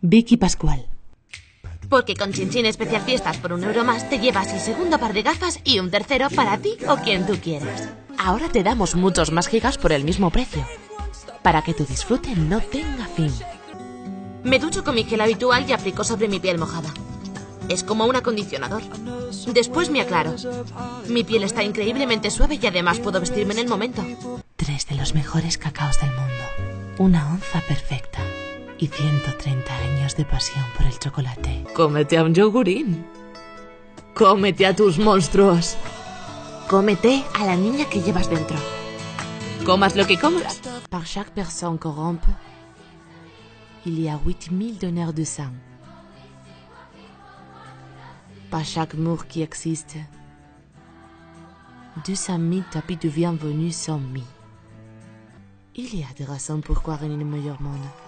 Vicky Pascual. Porque con Chin Especial Fiestas por €1 más te llevas el segundo par de gafas y un tercero para ti o quien tú quieras. Ahora te damos muchos más gigas por el mismo precio, para que tu disfrute no tenga fin. Me ducho con mi gel habitual y aplico sobre mi piel mojada. Es como un acondicionador. Después me aclaro. Mi piel está increíblemente suave y además puedo vestirme en el momento. 3 de los mejores cacaos del mundo. Una onza perfecta. Y 130 años de pasión por el chocolate. Cómete a un yogurín. Cómete a tus monstruos. Cómete a la niña que llevas dentro. Comas lo que comas. Par chaque personne corrompe, il y a 8000 donneurs de sang. Par chaque mort qui existe, 200 000 tapis de bienvenue sont mis. Il y a des raisons pour croire en un meilleur monde.